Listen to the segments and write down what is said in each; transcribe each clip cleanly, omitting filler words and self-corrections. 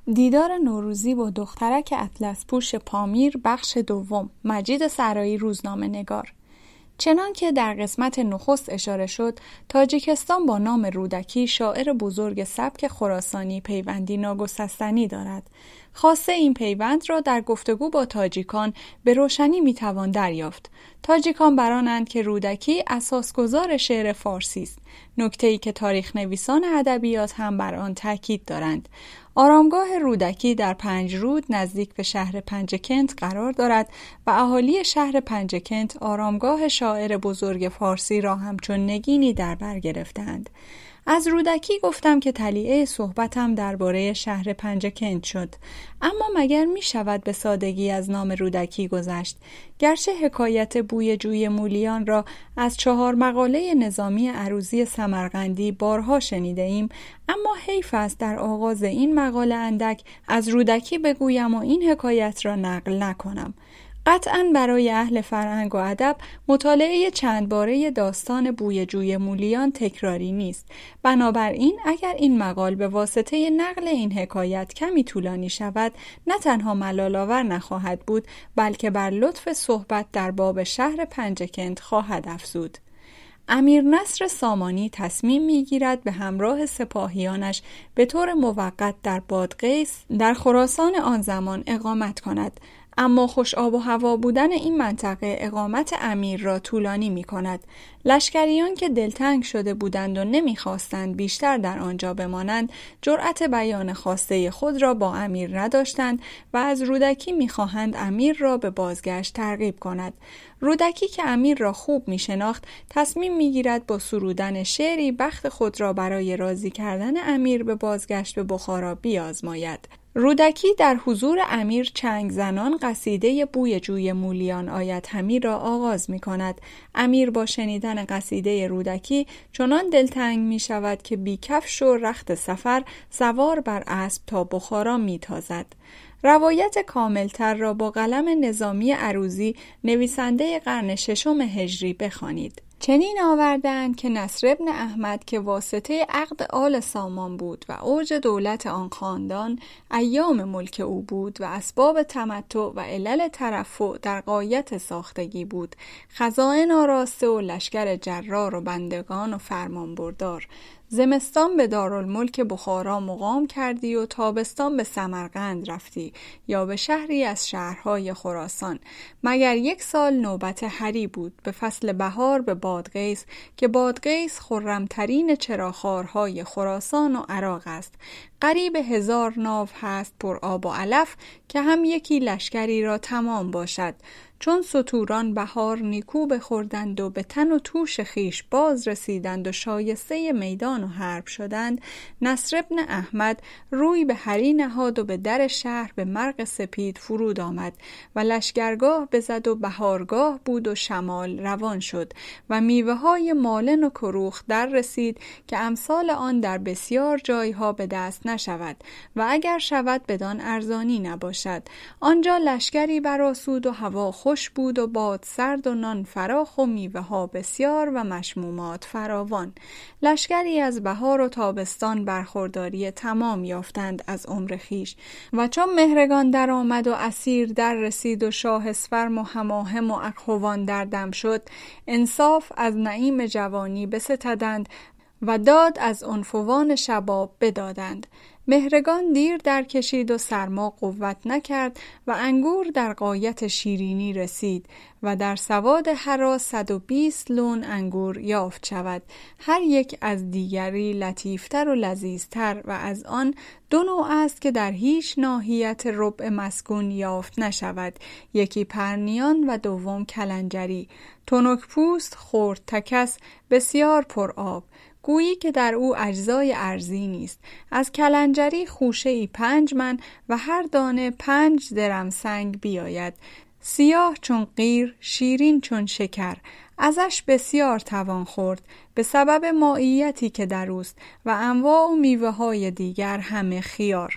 دیدار نوروزی با دخترک اطلس پوش پامیر، بخش دوم. مجید سرایی، روزنامه نگار. چنان که در قسمت نخست اشاره شد، تاجیکستان با نام رودکی، شاعر بزرگ سبک خراسانی، پیوندی ناگسستنی دارد. خاصه این پیوند را در گفتگو با تاجیکان به روشنی میتوان دریافت. تاجیکان برانند که رودکی اساسگزار شعر فارسی است، نکته‌ای که تاریخ نویسان ادبیات هم بر آن تاکید دارند. آرامگاه رودکی در پنجرود نزدیک به شهر پنجکنت قرار دارد و اهالی شهر پنجکنت آرامگاه شاعر بزرگ فارسی را همچون نگینی در بر گرفتند. از رودکی گفتم که تلیعه صحبتم درباره شهر پنجکنت شد، اما مگر می شود به سادگی از نام رودکی گذشت؟ گرچه حکایت بوی جوی مولیان را از 4 مقاله نظامی عروضی سمرقندی بارها شنیده ایم، اما حیف است در آغاز این مقاله اندک از رودکی بگویم و این حکایت را نقل نکنم. قطعاً برای اهل فرهنگ و ادب مطالعه چند باره داستان بوی جوی مولیان تکراری نیست. بنابراین اگر این مقال به واسطه نقل این حکایت کمی طولانی شود، نه تنها ملال‌آور نخواهد بود، بلکه بر لطف صحبت در باب شهر پنجکنت خواهد افزود. امیر نصر سامانی تصمیم می‌گیرد به همراه سپاهیانش به طور موقت در بادغیس در خراسان آن زمان اقامت کند، اما خوش آب و هوا بودن این منطقه اقامت امیر را طولانی می کند. لشکریان که دلتنگ شده بودند و نمی خواستند بیشتر در آنجا بمانند، جرأت بیان خواسته خود را با امیر نداشتند و از رودکی می خواهند امیر را به بازگشت ترغیب کند. رودکی که امیر را خوب می شناخت، تصمیم می گیرد با سرودن شعری بخت خود را برای راضی کردن امیر به بازگشت به بخارا بیازماید. رودکی در حضور امیر چنگ زنان قصیده بوی جوی مولیان آید همی را آغاز می کند. امیر با شنیدن قصیده رودکی چنان دلتنگ می شود که بی کفش و رخت سفر سوار بر اسب تا بخارا می تازد. روایت کاملتر را با قلم نظامی عروضی نویسنده قرن 6 هجری بخوانید. چنین آوردند که نصر بن احمد که واسطه عقد آل سامان بود و اوج دولت آن خاندان ایام ملک او بود و اسباب تمتع و علل ترفع در غایت ساختگی بود، خزائن آراسته و لشکر جرار و بندگان و فرمانبردار، زمستان به دارالملک بخارا مقام کردی و تابستان به سمرقند رفتی یا به شهری از شهرهای خراسان، مگر 1 سال نوبت هری بود به فصل بهار به بادغیس که بادغیس خرمترین چراخوارهای خراسان و عراق است. قریب 1000 ناو هست پر آب و علف که هم یکی لشکری را تمام باشد. چون ستوران بهار نیکو بخوردند و به تن و توش خیش باز رسیدند و شایسته میدان و حرب شدند، نصر بن احمد روی به هری نهاد و به در شهر به مرغ سپید فرود آمد و لشکرگاه بزد و بهارگاه بود و شمال روان شد و میوه های مالن و کروخ در رسید که امثال آن در بسیار جایها به دست نشود و اگر شود بدان ارزانی نباشد. آنجا لشکری برآسود و هوا خوش بود و باد سرد و نان فراخ و میوه ها بسیار و مشمومات فراوان. لشکری از بهار و تابستان برخورداری تمام یافتند از عمر خیش و چون مهرگان در آمد و اسیر در رسید و شاه اسفرم و هماهم و اکهوان در دم شد، انصاف از نعیم جوانی بستدند و داد از عنفوان شباب بدادند. مهرگان دیر در کشید و سرما قوت نکرد و انگور در غایت شیرینی رسید و در سواد هرا 120 لون انگور یافت شود، هر یک از دیگری لطیفتر و لذیذتر و از آن 2 نوع است که در هیچ ناحیت ربع مسکون یافت نشود، یکی پرنیان و دوم کلنجری، تنک پوست، خرد تکس، بسیار پر آب، گویی که در او اجزای ارزی نیست. از کلنجری خوشه‌ای 5 من و هر دانه 5 درم سنگ بیاید، سیاه چون قیر، شیرین چون شکر، ازش بسیار توان خورد به سبب مائیتی که در اوست و انواع و میوه های دیگر همه خیار.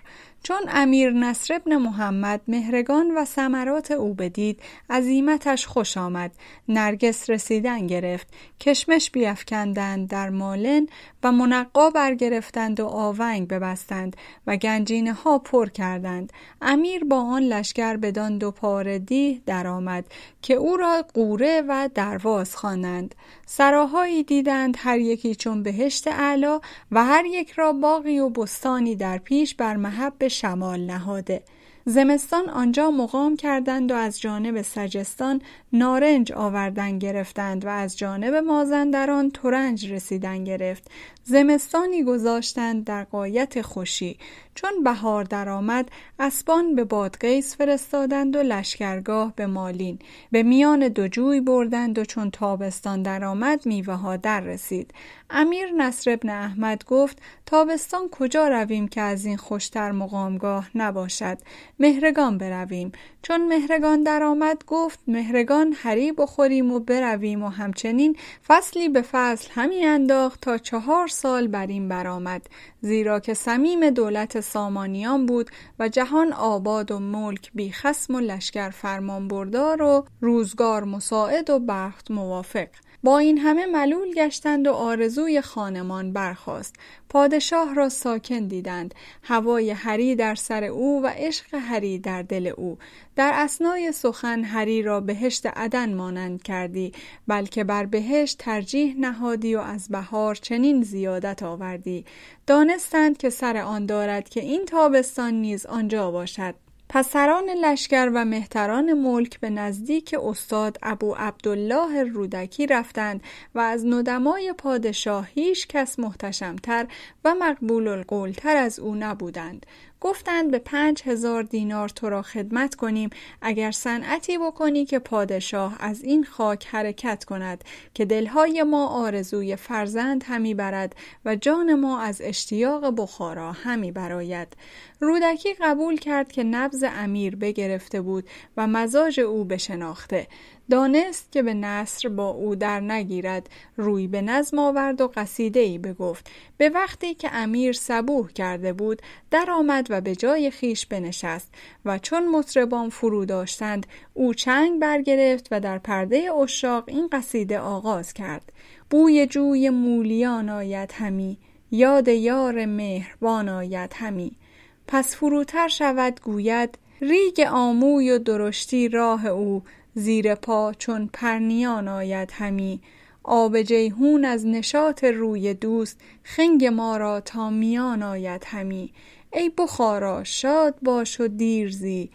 چون امیر نصر بن محمد مهرگان و ثمرات او بدید، عزیمتش خوش آمد. نرگس رسیدن گرفت، کشمش بیفکندند در مالن و منقا برگرفتند و آونگ ببستند و گنجینه ها پر کردند. امیر با آن لشکر بدان دو پاره دیه در آمد که او را قوره و درواز خوانند. سراهایی دیدند هر یکی چون بهشت اعلی و هر یک را باغی و بستانی در پیش بر مهب شمال نهاده. زمستان آنجا مقام کردند و از جانب سجستان نارنج آوردن گرفتند و از جانب مازندران ترنج رسیدن گرفت. زمستانی گذاشتند در غایت خوشی. چون بهار درآمد اسبان به بادغیس فرستادند و لشکرگاه به مالین. به میان دو جوی بردند و چون تابستان درآمد میوه ها در رسید. امیر نصر بن احمد گفت تابستان کجا رویم که از این خوشتر مقامگاه نباشد؟ مهرگان برویم. چون مهرگان درآمد گفت مهرگان هری بخوریم و برویم و همچنین فصلی به فصل همی انداخت تا 4 سال بر این برآمد، زیرا که صمیم دولت سامانیان بود و جهان آباد و ملک بی خصم و لشکر فرمان بردار و روزگار مساعد و بخت موافق. با این همه ملول گشتند و آرزوی خانمان برخاست. پادشاه را ساکن دیدند، هوای هری در سر او و عشق هری در دل او. در اثنای سخن هری را بهشت عدن مانند کردی، بلکه بر بهشت ترجیح نهادی و از بهار چنین زیادت آوردی. دانستند که سر آن دارد که این تابستان نیز آنجا باشد. پسران لشکر و مهتران ملک به نزدیک استاد ابو عبدالله رودکی رفتند و از ندمای پادشاه هیچ کس محتشمتر و مقبول القولتر از او نبودند. گفتند به 5000 دینار تو را خدمت کنیم اگر صنعتی بکنی که پادشاه از این خاک حرکت کند، که دلهای ما آرزوی فرزند همی برد و جان ما از اشتیاق بخارا همی براید. رودکی قبول کرد که نبض امیر بگرفته بود و مزاج او بشناخته. دانست که به نصر با او در نگیرد، روی به نظم آورد و قصیده‌ای بگفت. به وقتی که امیر صبوح کرده بود در آمد و به جای خیش بنشست و چون مطربان فرو داشتند او چنگ برگرفت و در پرده عشاق این قصیده آغاز کرد: بوی جوی مولیان آید همی، یاد یار مهربان آید همی. پس فروتر شود گوید ریگ آموی و درشتی راه او، زیر پا چون پرنیان آید همی. آب جیحون از نشاط روی دوست، خنگ ما را تا میان آید همی. ای بخارا شاد باش و دیرزی،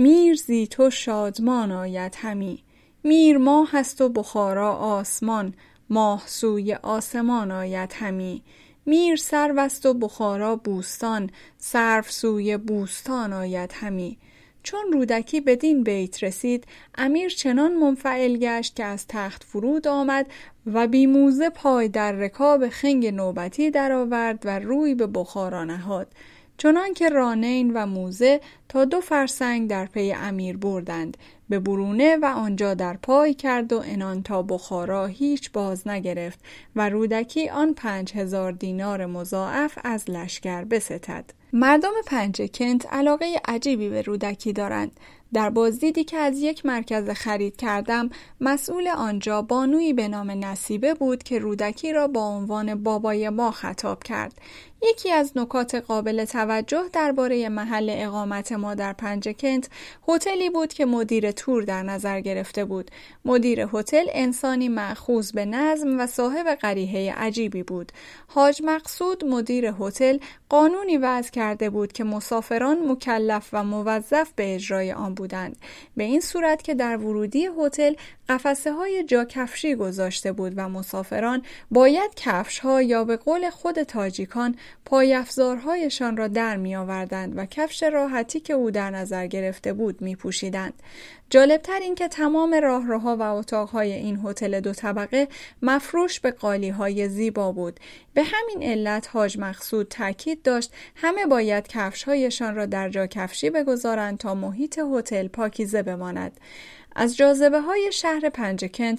میرزی تو شادمان آید همی. میر ماه است و بخارا آسمان، ماه سوی آسمان آید همی. میر سرو است و بخارا بوستان، سرو سوی بوستان آید همی. چون رودکی بدین بیت رسید امیر چنان منفعل گشت که از تخت فرود آمد و بی موزه پای در رکاب خنگ نوبتی درآورد و روی به بخارا نهاد، چنان که رانین و موزه تا 2 فرسنگ در پی امیر بردند به برونه و آنجا در پای کرد و عنان تا بخارا هیچ باز نگرفت و رودکی آن 5000 دینار مضاعف از لشکر بستد. مردم پنجکنت علاقه عجیبی به رودکی دارند. در بازدیدی که از یک مرکز خرید کردم، مسئول آنجا بانویی به نام نصیبه بود که رودکی را با عنوان بابای ما خطاب کرد. یکی از نکات قابل توجه درباره محل اقامت ما در پنجکنت هتلی بود که مدیر تور در نظر گرفته بود. مدیر هتل انسانی مأخوذ به نظم و صاحب قریحه عجیبی بود. حاج مقصود مدیر هتل قانونی وضع کرده بود که مسافران مکلف و موظف به اجرای آن بودند، به این صورت که در ورودی هتل قفسه های جا کفشی گذاشته بود و مسافران باید کفش ها یا به قول خود تاجیکان پای افزارهایشان را در می آوردند و کفش راحتی که او در نظر گرفته بود می پوشیدند. جالبتر این که تمام راهروها و اتاقهای این هتل 2 طبقه مفروش به قالیهای زیبا بود. به همین علت حاج مقصود تاکید داشت همه باید کفشهایشان را در جا کفشی بگذارند تا محیط هتل پاکیزه بماند. از جاذبه های شهر پنجکنت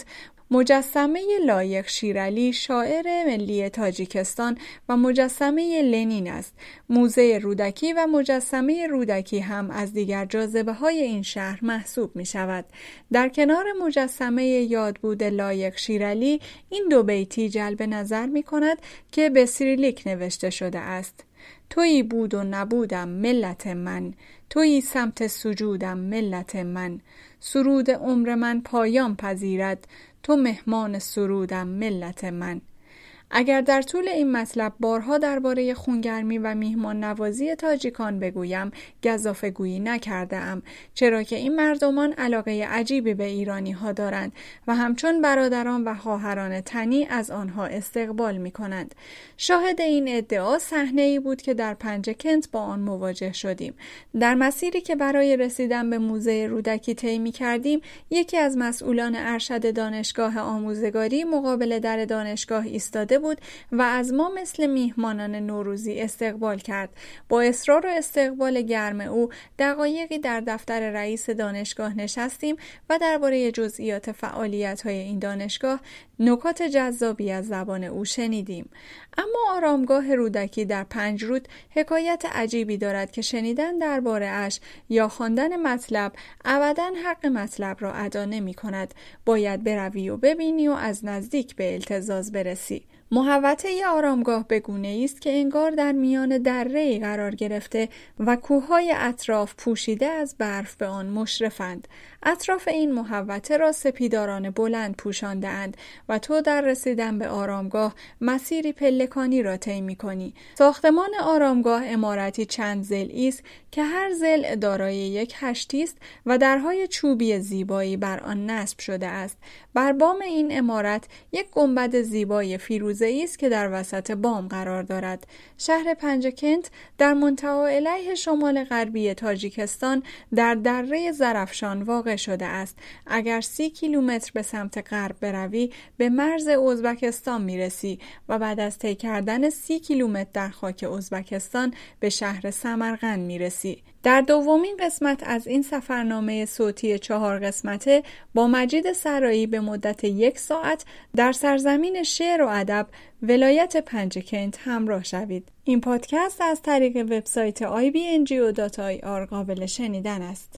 مجسمه لایق شیرعلی شاعر ملی تاجیکستان و مجسمه لنین است. موزه رودکی و مجسمه رودکی هم از دیگر جاذبه‌های این شهر محسوب می‌شود. در کنار مجسمه یادبود لایق شیرعلی این دو بیتی جلب نظر می‌کند که به سیریلیک نوشته شده است. تویی بود و نبودم ملت من، تویی سمت سجودم ملت من، سرود عمر من پایان پذیرد، تو مهمان سرودم ملت من. اگر در طول این مطلب بارها درباره خونگرمی و میهمان نوازی تاجیکان بگویم، گزافه‌گویی نکرده‌ام، چرا که این مردمان علاقه عجیبی به ایرانی ها دارند و همچون برادران و خواهران تنی از آنها استقبال می کنند. شاهد این ادعا صحنه‌ای بود که در پنجکنت با آن مواجه شدیم. در مسیری که برای رسیدن به موزه رودکی طی می‌کردیم، یکی از مسئولان ارشد دانشگاه آموزگاری مقابل در دانشگاه ایستاده بود و از ما مثل میهمانان نوروزی استقبال کرد. با اصرار و استقبال گرم او دقایقی در دفتر رئیس دانشگاه نشستیم و درباره جزئیات فعالیت‌های این دانشگاه نکات جذابی از زبان او شنیدیم. اما آرامگاه رودکی در 5 رود حکایت عجیبی دارد که شنیدن درباره اش یا خواندن مطلب ابداً حق مطلب را ادا نمی‌کند. باید بروی و ببینی و از نزدیک به التزاز برسی. محوطه آرامگاه به گونه‌ای است که انگار در میان دره‌ای قرار گرفته و کوههای اطراف پوشیده از برف به آن مشرفند. اطراف این محوطه را سپیداران بلند پوشانده‌اند و تو در رسیدن به آرامگاه مسیری پلکانی را طی می‌کنی. ساختمان آرامگاه عمارتی چند ضلعی است که هر ضلع دارای یک هشتی است و درهای چوبی زیبایی بر آن نصب شده است. بر بام این عمارت یک گنبد زیبای فیروزه‌ای است که در وسط بام قرار دارد. شهر پنجکنت در منتهی علیه شمال غربی تاجیکستان در دره زرافشان واقع شده است. اگر 30 کیلومتر به سمت غرب بروی به مرز ازبکستان میرسی و بعد از طی کردن 30 کیلومتر در خاک ازبکستان به شهر سمرقند میرسی. در دومین قسمت از این سفرنامه صوتی 4 قسمته با مجید سرایی به مدت 1 ساعت در سرزمین شعر و ادب ولایت پنجکنت همراه شوید. این پادکست از طریق وبسایت ibngo.ir قابل شنیدن است.